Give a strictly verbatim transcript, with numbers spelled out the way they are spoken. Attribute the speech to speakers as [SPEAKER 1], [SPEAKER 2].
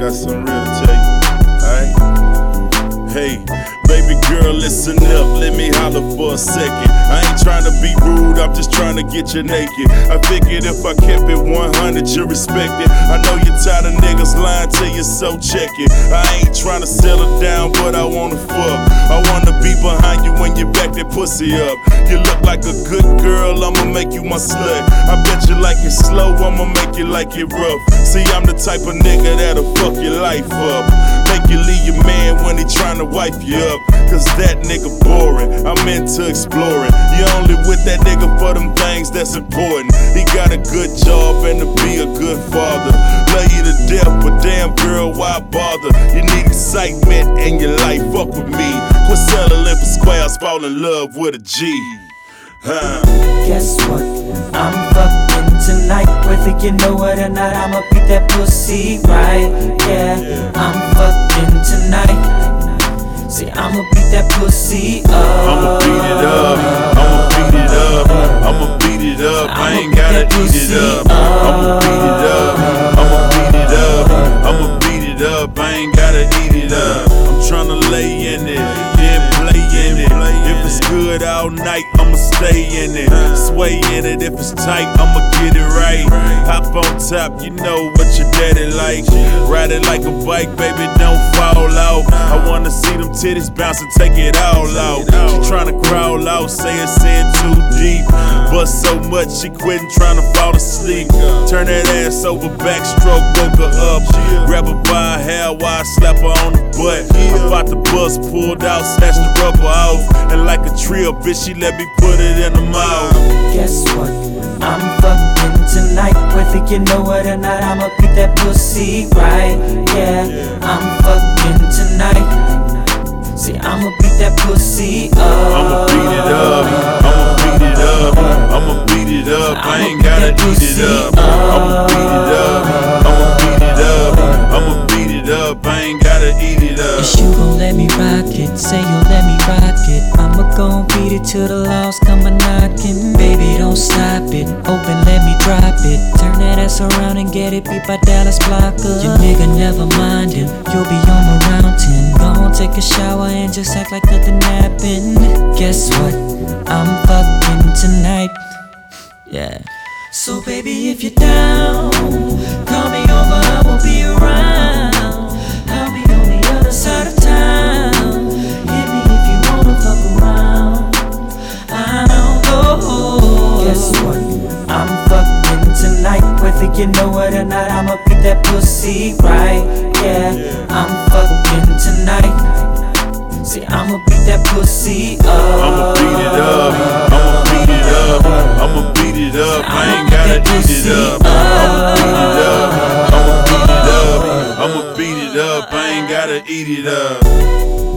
[SPEAKER 1] got something real to tell you, alright? Hey, baby girl, listen up, let me holler for a second. I ain't trying to be rude, I'm just trying to get you naked. I figured if I kept it one hundred, you respect it. I know you're tired of niggas lying to you, so check it. I ain't trying to settle down, but I wanna fuck. I wanna be behind you when you back that pussy up. You look like a good girl, I'ma make you my slut. I bet you like it slow, I'ma make you like it rough. See, I'm the type of nigga that'll fuck your life up. Make you leave your man when he tryna wipe you up. Cause that nigga boring, I'm into exploring. You only with that nigga for them things that's important. He got a good job and to be a good father. Love you to death, but damn girl, why bother? You need excitement in your life, fuck with me. Quit settling for squares, fall in love with a G. Huh.
[SPEAKER 2] Guess what? I'm fucking tonight. Whether you know it or not, I'ma beat that pussy right. Yeah, I'm fucking tonight. See, I'ma beat that pussy up.
[SPEAKER 1] I'ma beat it up. I'ma beat it up. I'ma beat it up. I ain't gotta eat it up. I'ma beat it up. I'ma beat it up. I'ma beat it up. I ain't gotta eat it up. I'm tryna lay in it, then play in it. If it's good all night, I'ma stay in it. Sway in it, if it's tight, I'ma get it right. Hop on top, you know what your daddy like. Ride it like a bike, baby, don't fall out. I wanna see them titties bounce and take it all out. She tryna crawl out, say it's in too deep. Bust so much, she quittin' tryna fall asleep. Turn that ass over, backstroke, woke her up. Grab her by her hair while I slap her on the butt. I'm about to bust, pulled out, snatched the rubber off. And like a trio, bitch, she let me put it in the mouth.
[SPEAKER 2] Guess what? I'm fucking tonight. Whether you know it or not, I'ma beat that pussy right. Yeah, I'm fucking tonight. See, I'ma beat that pussy up.
[SPEAKER 1] I'ma beat it up. I'ma beat it up. I'ma beat it up. I ain't gotta eat it up. I'ma beat it up. I'ma beat it up. I'ma beat it up. I ain't gotta eat it up.
[SPEAKER 2] Is you gon' let me rock it? Say you'll let me rock it. I'ma gon' beat it till the laws come a knocking. Baby, don't stop it. Open, let me drop it. Turn that ass around and get it beat by Dallas Blocker. Your nigga never mind him. You'll be on the mountain. Gon' take a shower and just act like nothing happened. Guess what? I'm fucking tonight. Yeah. So baby, if you're down, call me over, I will be around. I'll be on the other side of town. Hit me if you wanna fuck around. I don't go. Guess what? I'm fucking tonight. Whether you know it or not, I'ma beat that pussy right. Yeah, I'm fucking tonight. See, I'ma beat that pussy up.
[SPEAKER 1] I'ma beat it up. I'ma beat it up. I'ma beat it up. I ain't gotta eat it up. I'ma beat it up. I'ma beat it up. I'ma beat it up. I ain't gotta eat it up.